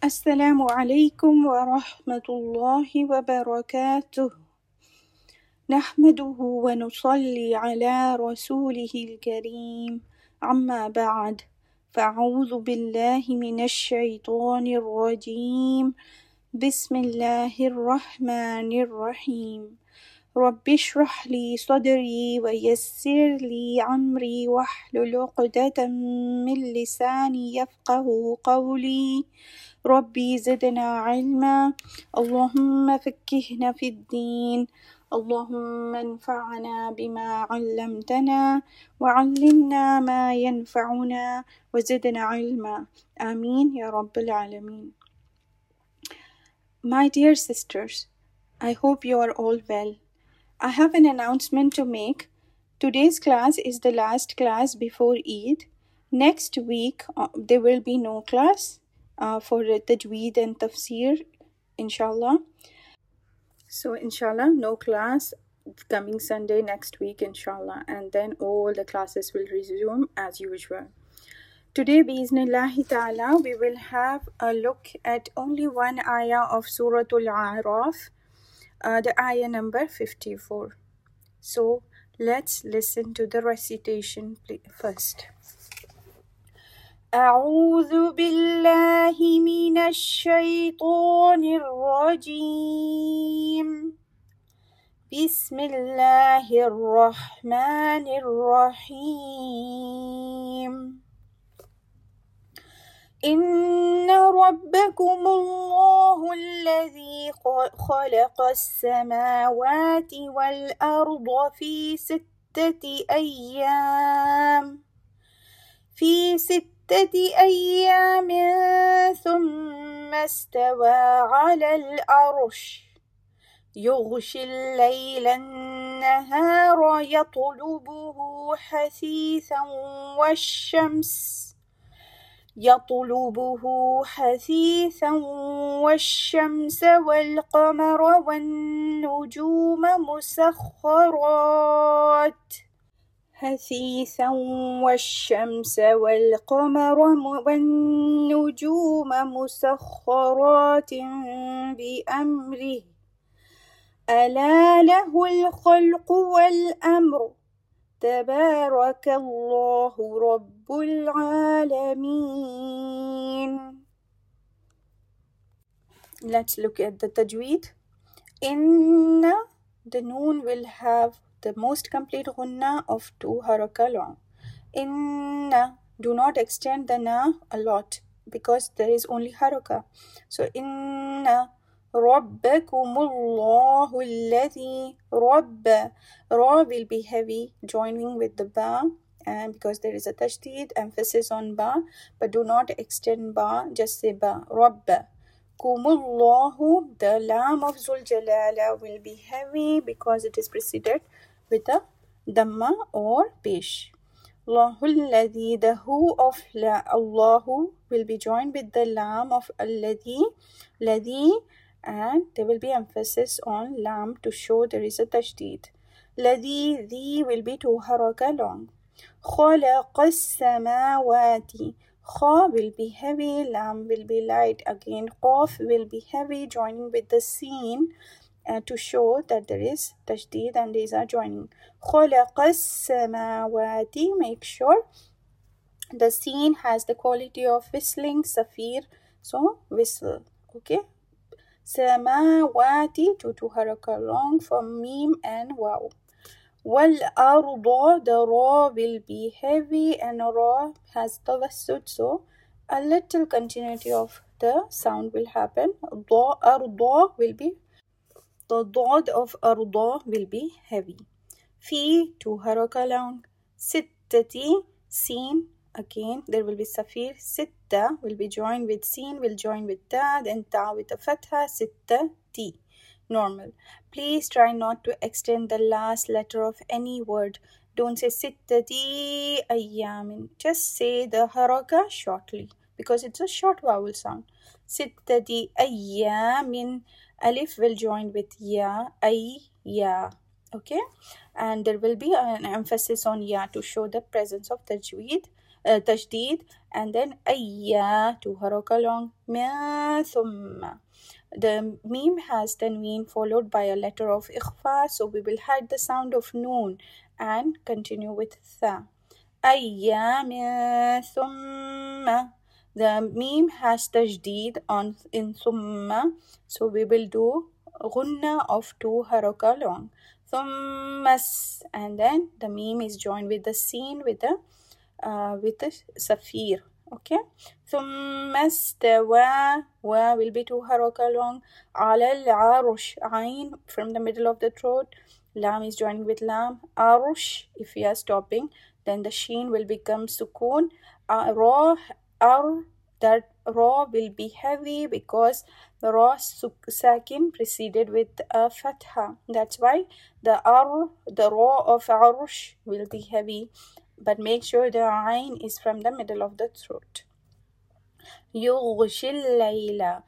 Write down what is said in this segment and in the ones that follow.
Assalamu alaikum wa rahmatullahi wa barakatuh. نحمده ونصلي على رسوله الكريم أما بعد فأعوذ بالله من الشيطان الرجيم بسم الله الرحمن الرحيم رب اشرح لي صدري ويسر لي أمري واحلل عقدة من لساني يفقه قولي ربي زدنا علما اللهم فقهنا في الدين اللهم انفعنا بما علمتنا وعلمنا ما ينفعنا وزدنا علما آمين يا رب العالمين. My dear sisters, I hope you are all well. I have an announcement to make. Today's class is the last class before Eid. Next week, there will be no class for Tajweed and Tafsir, inshallah. So, inshallah, no class coming Sunday next week, inshallah. And then all the classes will resume as usual. Today, bi'iznillahi ta'ala, we will have a look at only one ayah of Surah Al-A'raf, the ayah number 54. So let's listen to the recitation first. أعوذ بالله من الشيطان الرجيم بسم الله الرحمن الرحيم إن ربكم الله الذي خلق السماوات والأرض في ستة أيام ثم استوى على العرش يغشي الليل النهار يطلبه حثيثا والشمس والقمر والنجوم مسخرات بأمره ألا له الخلق والأمر تبارك الله رب العالمين. Let's look at the tajweed. Inna, the noon will have the most complete gunna of 2 haraka long. Inna, do not extend the na a lot because there is only haraka. So inna Rabbakumullahu alladhi Ra will be heavy, joining with the ba, and because there is a tashdid, emphasis on ba, but do not extend ba, just say ba. Rabbakumullahu, the lam of Zul Jalala will be heavy because it is preceded with a dhamma or pesh. Allahul ladhi, the hu of Allahu will be joined with the lam of alladhi, ladhi, and there will be emphasis on lam to show there is a tashdid. Ladhi, the will be 2 haraka long. Khalaqas samawati, kha will be heavy, lam will be light. Again, qaf will be heavy, joining with the sin to show that there is tashdid and these are joining. Khalaqas samawati, make sure the sin has the quality of whistling, safir, so whistle, okay. Samawati, 2 haraka long for mim and waw. Wal arda, the ra will be heavy and ra has tawassut, so a little continuity of the sound will happen. Arda will be, the dad of arda will be heavy. Fi, 2 haraka long. Sittati, sin, again there will be safir. Sitta will be joined with sin, will join with ta, then ta with a fatha. Sittati, normal. Please try not to extend the last letter of any word. Don't say sittati ayyamin. Just say the haraka shortly because it's a short vowel sound. Sittati ayyamin. Alif will join with ya, ya. Okay, and there will be an emphasis on ya to show the presence of tajweed. تشديد, and then أيا, 2 حركة long, ما ثم. The meme has tanween followed by a letter of ikhfa, so we will hide the sound of noon and continue with tha. أيام ثم. The meme has tajdeed on in thumma, so we will do ghunna of 2 haraka long. Thummas, and then the meme is joined with the sin with the safir. Okay. ثم استوى, wa will be 2 haraka long. على العرش, ain from the middle of the throat. Lam is joined with lam. Arush, if we are stopping, then the sheen will become sukoon. Ra, that ra will be heavy because the ra sakin preceded with a fatha. That's why the ra of arush will be heavy. But make sure the ain is from the middle of the throat. يغشي الليل.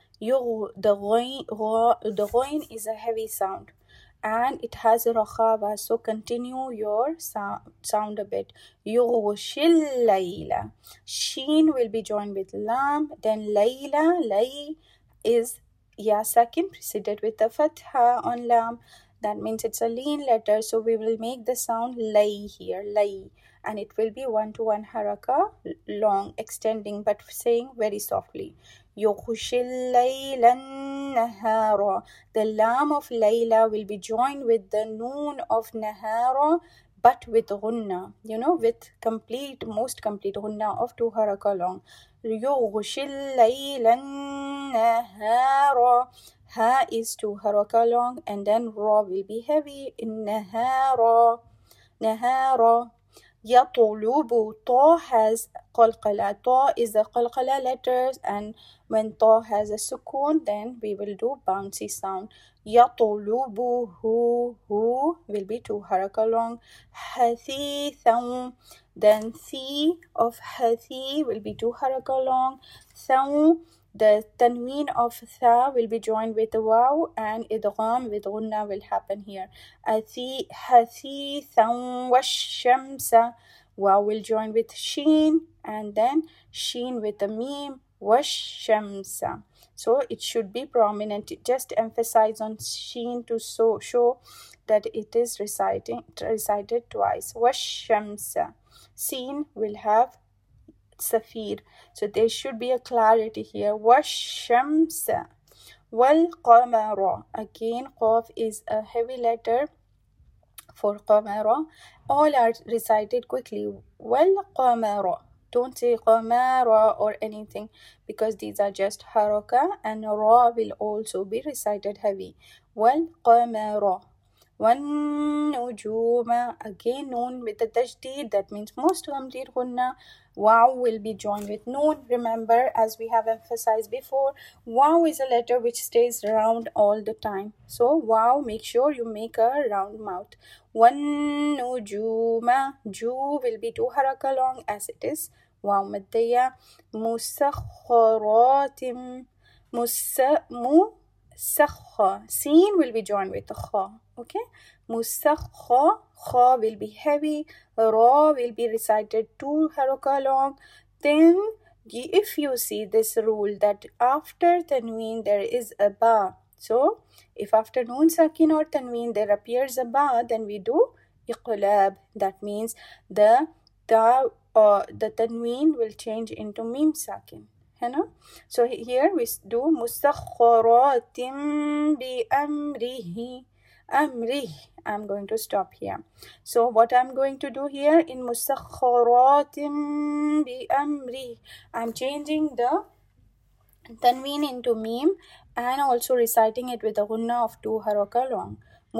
The ghoin is a heavy sound and it has a rakhava, so continue your sound a bit. يغشي الليل. Sheen will be joined with lam, then layla, lay is ya sakin preceded with the fatha on lam. That means it's a lean letter, so we will make the sound lay here, lay, and it will be 1 to 1 haraka long, extending but saying very softly. يغشي الليل النهار. The lam of layla will be joined with the noon of nahara, but with ghunna, with most complete ghunna of 2 haraka long. يغشي الليل النهار. Ha is 2 haraka long, and then ra will be heavy in nahara. Nahara. يطلب. Ta has qalqala. Ta is the qalqala letters, and when ta has a sukoon, then we will do bouncy sound. يطلبه. Who will be 2 haraka long. حثيثا. Then thi of hathi will be 2 haraka long. Thaw. The tanween of tha will be joined with the waw, and idgham with ghunna will happen here. Hathithan washamsa. Waw will join with sheen, and then sheen with the meme, washamsa. So it should be prominent. Just emphasize on sheen to show that it is recited twice. Washamsa. Seen will have safir, so there should be a clarity here. Washamsa. Wal-qamara. Again, qaf is a heavy letter for qamara. All are recited quickly. Wal-qamara. Don't say qamara or anything, because these are just haraka, and ra will also be recited heavy. Wal-qamara. وَالنُّجُومَ. Again, noon with the tajdeed, that means most complete ghunna. Waw will be joined with noon. Remember, as we have emphasized before, waw is a letter which stays round all the time. So waw, make sure you make a round mouth. وَالنُّجُومَ. Ju will be 2 haraka long as it is waw maddiya. مُسَخَّرَاتٍ. Sakha. Seen will be joined with the kha. Okay. Musakha. Kha will be heavy. Ra will be recited 2 haraka long. Then, if you see this rule that after tanween there is a ba. So, if after noon sakin or tanween there appears a ba, then we do iqlab. That means the tanween will change into mim sakin. So here we do musakharatim bi amrihi. I'm going to stop here. So what I'm going to do here in musakharatim bi amri, I'm changing the tanween into meme and also reciting it with a ghunna of 2 haraka long.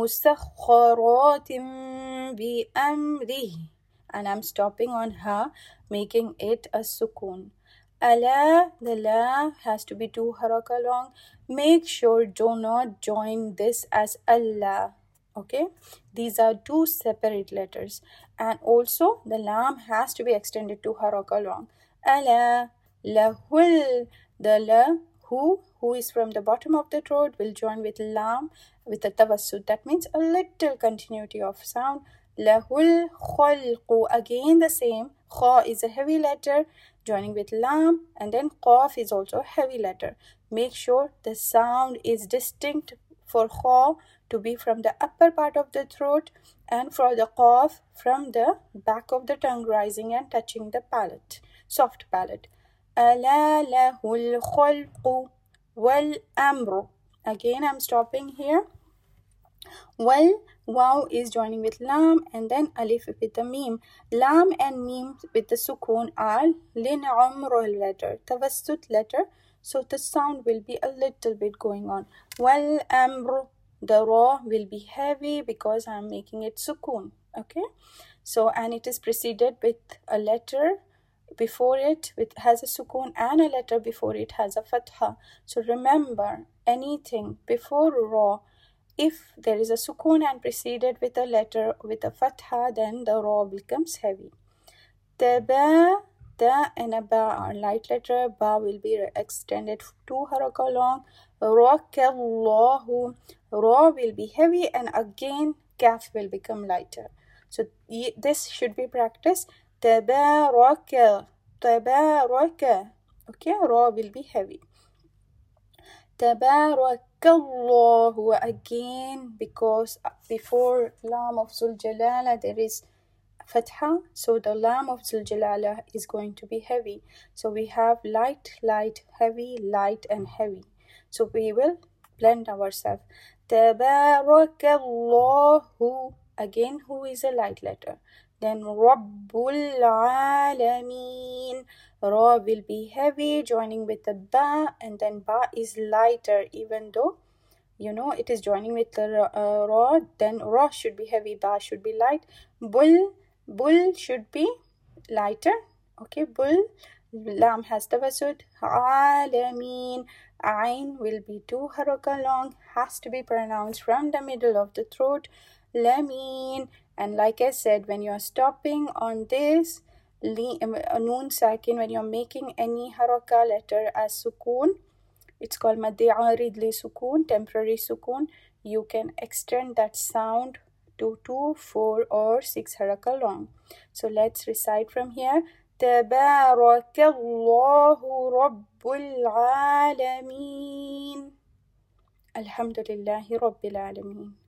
Musakharatim bi amri, and I'm stopping on ha, making it a sukoon. Ala, the la has to be 2 haraka long. Make sure do not join this as Allah. Okay, these are 2 separate letters, and also the lam has to be extended 2 haraka long. Ala, lahul, the la, who is from the bottom of the throat will join with lam with a tawassut. That means a little continuity of sound. له الخلق. Again the same. Kha is a heavy letter joining with lam, and then qaf is also a heavy letter. Make sure the sound is distinct for kha to be from the upper part of the throat, and for the qaf from the back of the tongue rising and touching the palate, soft palate. ألا له الخلق والأمر. Again I'm stopping here. Well, wow is joining with lam and then alif with the meme. Lam and meme with the sukun are lin umr letter, tawassut letter. So the sound will be a little bit going on. Well, amr, the ra will be heavy because I'm making it sukun. Okay. So, and it is preceded with a letter before it, has a sukun, and a letter before it has a fatha. So remember, anything before ra, if there is a sukun and preceded with a letter with a fatha, then the ra becomes heavy. Taba, ta and a ba are light letter. Ba will be extended 2 haraka long. Rakallahu, ra will be heavy, and again kaf will become lighter. So this should be practiced. Tabaraka, tabaraka. Okay, ra will be heavy. Tabarakallahu, again, because before lam of Zul Jalala there is fatha, so the lam of Zul Jalala is going to be heavy. So we have light, light, heavy, light, and heavy. So we will blend ourselves. Tabarakallahu, again, who is a light letter. Then Rabbul Alameen. Ra will be heavy joining with the ba, and then ba is lighter, even though it is joining with the ra. Then ra should be heavy, ba should be light. Bull should be lighter. Okay, bull. Lam has tawassut. Alameen. Ain will be 2 haraka long, has to be pronounced from the middle of the throat. Lameen. And like I said, when you are stopping on this noon sakin, when you're making any haraka letter as sukun, it's called maddi arid li sukun, temporary sukun. You can extend that sound to 2, 4, or 6 haraka long. So let's recite from here. Tabarakallahu Rabbul Alameen. Alhamdulillahi Rabbil Alameen.